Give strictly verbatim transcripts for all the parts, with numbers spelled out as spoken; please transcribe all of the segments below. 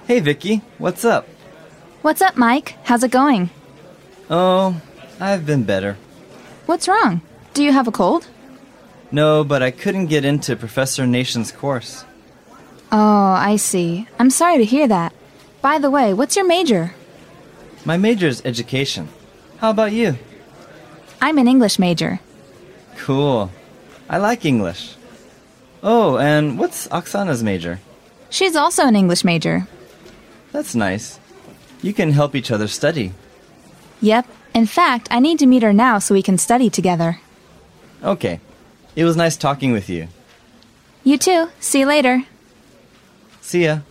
Hey, Vicky, what's up? What's up, Mike? How's it going? Oh, I've been better. What's wrong? Do you have a cold? No, but I couldn't get into Professor Nation's course. Oh, I see. I'm sorry to hear that. By the way, what's your major? My major is education. How about you? I'm an English major. Cool. I like English. Oh, and what's Oksana's major? She's also an English major. That's nice. You can help each other study. Yep. In fact, I need to meet her now so we can study together. Okay. It was nice talking with you. You too. See you later. See ya.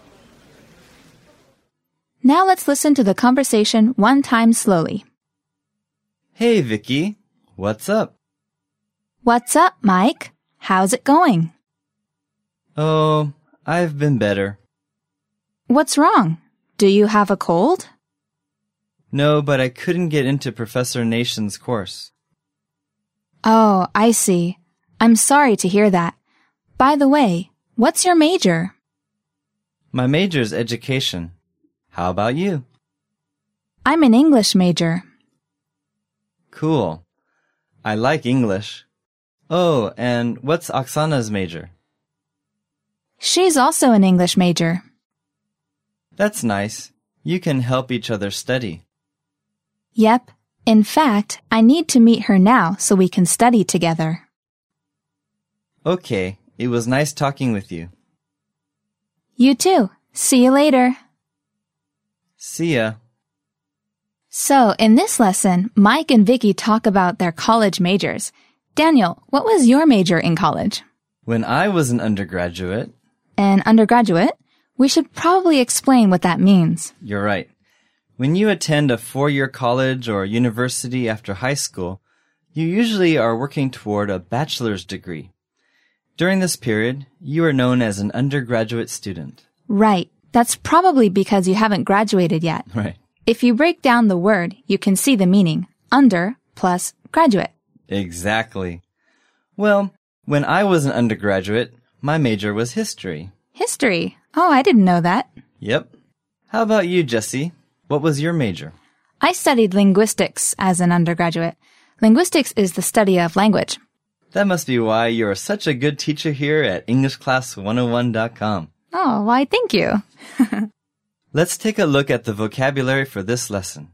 Now let's listen to the conversation one time slowly. Hey, Vicky. What's up? What's up, Mike? How's it going? Oh, I've been better. What's wrong? Do you have a cold? No, but I couldn't get into Professor Nation's course. Oh, I see. I'm sorry to hear that. By the way, what's your major? My major is education. How about you? I'm an English major. Cool. I like English. Oh, and what's Oksana's major? She's also an English major. That's nice. You can help each other study. Yep. In fact, I need to meet her now so we can study together. Okay. It was nice talking with you. You too. See you later. See ya. So, in this lesson, Mike and Vicky talk about their college majors. Daniel, what was your major in college? When I was an undergraduate... An undergraduate? We should probably explain what that means. You're right. When you attend a four-year college or university after high school, you usually are working toward a bachelor's degree. During this period, you are known as an undergraduate student. Right. That's probably because you haven't graduated yet. Right. If you break down the word, you can see the meaning. Under plus graduate. Exactly. Well, when I was an undergraduate, my major was history. History? Oh, I didn't know that. Yep. How about you, Jessie? What was your major? I studied linguistics as an undergraduate. Linguistics is the study of language. That must be why you're such a good teacher here at English Class one oh one dot com. Oh, why, thank you. Let's take a look at the vocabulary for this lesson.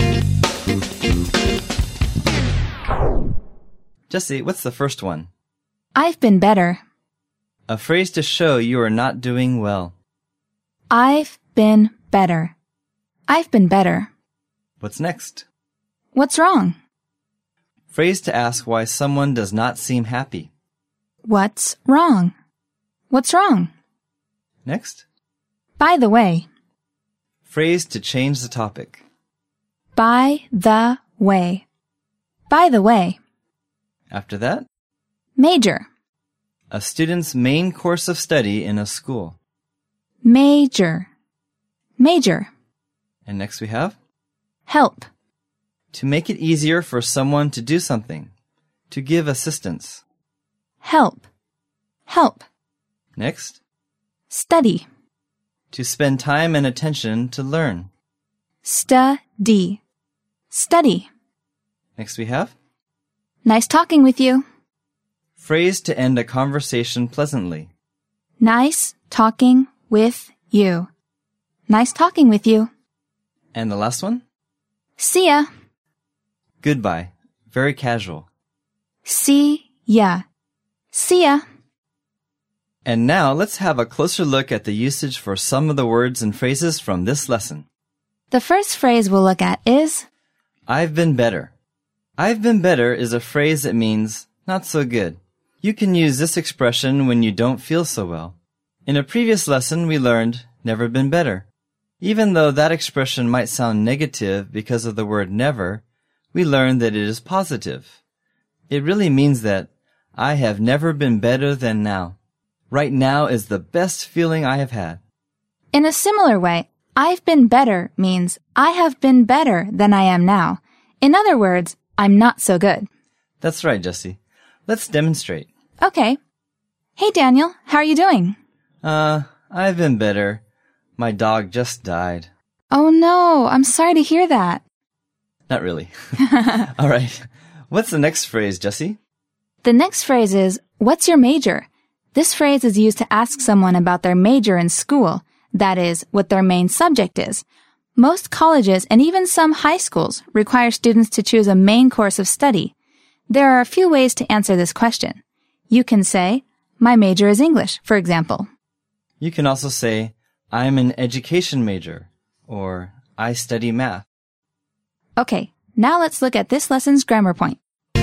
Jessie, what's the first one? I've been better. A phrase to show you are not doing well. I've been better. I've been better. What's next? What's wrong? Phrase to ask why someone does not seem happy. What's wrong? What's wrong? Next. By the way. Phrase to change the topic. By the way. By the way. After that. Major. A student's main course of study in a school. Major. Major. And next we have? Help. To make it easier for someone to do something. To give assistance. Help. Help. Next. Study. To spend time and attention to learn. Study. Study. Next we have? Nice talking with you. Phrase to end a conversation pleasantly. Nice talking with you. Nice talking with you. And the last one? See ya. Goodbye. Very casual. See ya. See ya. And now let's have a closer look at the usage for some of the words and phrases from this lesson. The first phrase we'll look at is I've been better. I've been better is a phrase that means not so good. You can use this expression when you don't feel so well. In a previous lesson, we learned never been better. Even though that expression might sound negative because of the word never, we learned that it is positive. It really means that I have never been better than now. Right now is the best feeling I have had. In a similar way, I've been better means I have been better than I am now. In other words, I'm not so good. That's right, Jessie. Let's demonstrate. Okay. Hey, Daniel, how are you doing? Uh, I've been better. My dog just died. Oh no, I'm sorry to hear that. Not really. All right. What's the next phrase, Jessie? The next phrase is, what's your major? This phrase is used to ask someone about their major in school, that is, what their main subject is. Most colleges and even some high schools require students to choose a main course of study. There are a few ways to answer this question. You can say, my major is English, for example. You can also say, I'm an education major, or I study math. Okay, now let's look at this lesson's grammar point.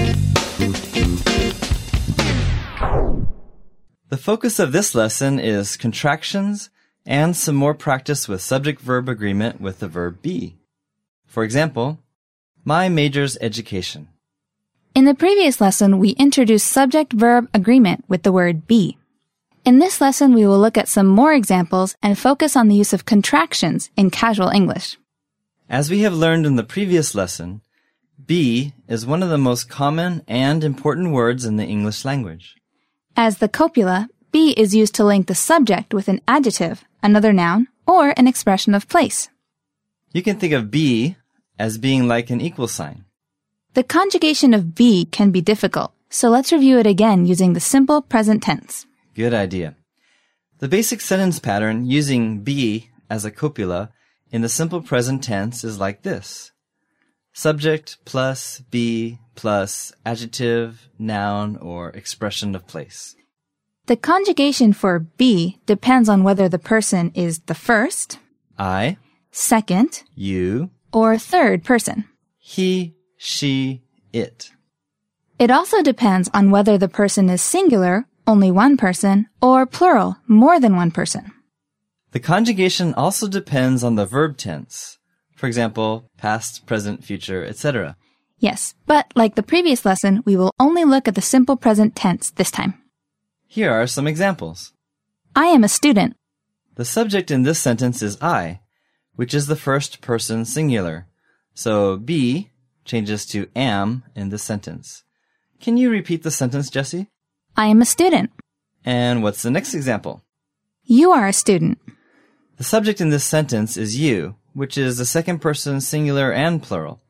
The focus of this lesson is contractions and some more practice with subject-verb agreement with the verb be. For example, my major's education. In the previous lesson, we introduced subject-verb agreement with the word be. In this lesson, we will look at some more examples and focus on the use of contractions in casual English. As we have learned in the previous lesson, be is one of the most common and important words in the English language. As the copula, be is used to link the subject with an adjective, another noun, or an expression of place. You can think of be as being like an equal sign. The conjugation of be can be difficult, so let's review it again using the simple present tense. Good idea. The basic sentence pattern using be as a copula in the simple present tense is like this. Subject plus be plus adjective, noun, or expression of place. The conjugation for be depends on whether the person is the first, I, second, you, or third person. he, she, it. It also depends on whether the person is singular, only one person, or plural, more than one person. The conjugation also depends on the verb tense. For example, past, present, future, et cetera. Yes, but like the previous lesson, we will only look at the simple present tense this time. Here are some examples. I am a student. The subject in this sentence is I, which is the first person singular. So be changes to am in this sentence. Can you repeat the sentence, Jessie? I am a student. And what's the next example? You are a student. The subject in this sentence is you, which is the second person singular and plural.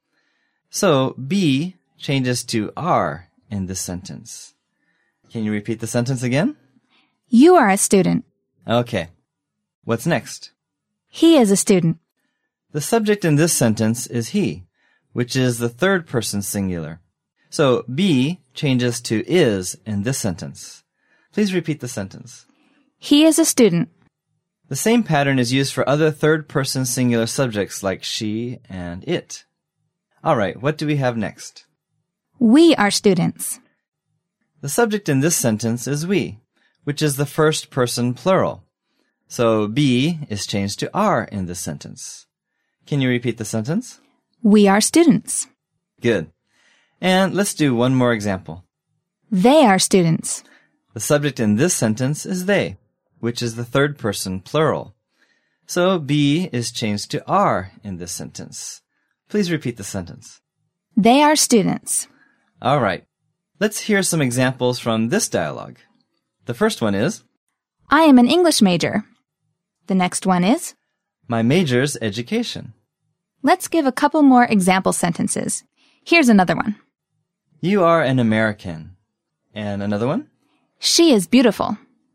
So be changes to are in this sentence. Can you repeat the sentence again? You are a student. Okay. What's next? He is a student. The subject in this sentence is he, which is the third person singular. So be changes to is in this sentence. Please repeat the sentence. He is a student. The same pattern is used for other third person singular subjects like she and it. All right, what do we have next? We are students. The subject in this sentence is we, which is the first person plural. So be is changed to are in this sentence. Can you repeat the sentence? We are students. Good. And let's do one more example. They are students. The subject in this sentence is they, which is the third person plural. So be is changed to are in this sentence. Please repeat the sentence. They are students. All right. Let's hear some examples from this dialogue. The first one is, I am an English major. The next one is, my major's education. let's give a couple more example sentences. Here's another one. You are an American. And another one? She is beautiful.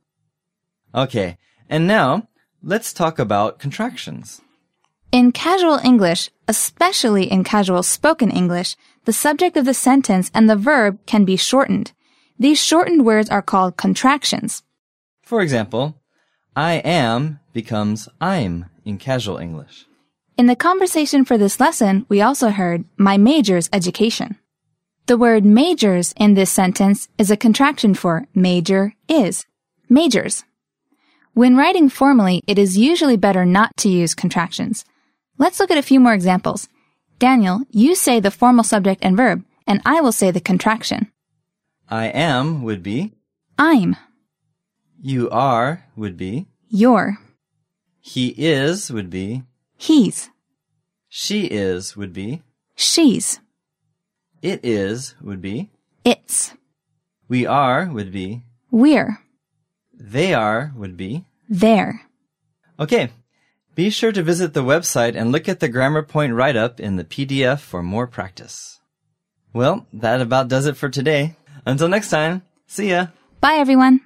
Okay. And now, let's talk about contractions. In casual English, especially in casual spoken English, the subject of the sentence and the verb can be shortened. These shortened words are called contractions. For example, I am becomes I'm in casual English. In the conversation for this lesson, we also heard my major's education. The word majors in this sentence is a contraction for major is. Majors. When writing formally, it is usually better not to use contractions. Let's look at a few more examples. Daniel, you say the formal subject and verb, and I will say the contraction. I am would be, I'm. you are would be, You're. he is would be, He's. she is would be, She's. it is would be, It's. we are would be, We're. they are would be. They're. Okay. Be sure to visit the website and look at the Grammar Point write-up in the P D F for more practice. Well, that about does it for today. Until next time, see ya! Bye, everyone!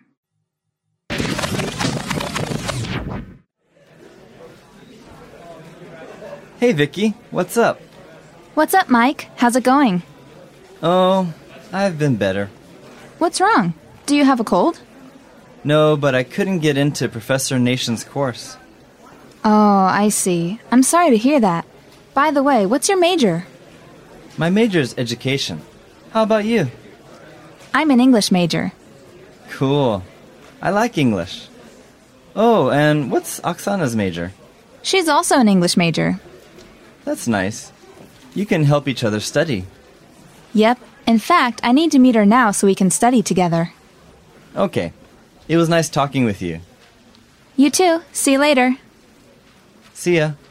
Hey, Vicky, what's up? What's up, Mike? How's it going? Oh, I've been better. What's wrong? Do you have a cold? No, but I couldn't get into Professor Nation's course. Oh, I see. I'm sorry to hear that. By the way, what's your major? My major is education. How about you? I'm an English major. Cool. I like English. Oh, and what's Oksana's major? She's also an English major. That's nice. You can help each other study. Yep. In fact, I need to meet her now so we can study together. Okay. It was nice talking with you. You too. See you later. See ya.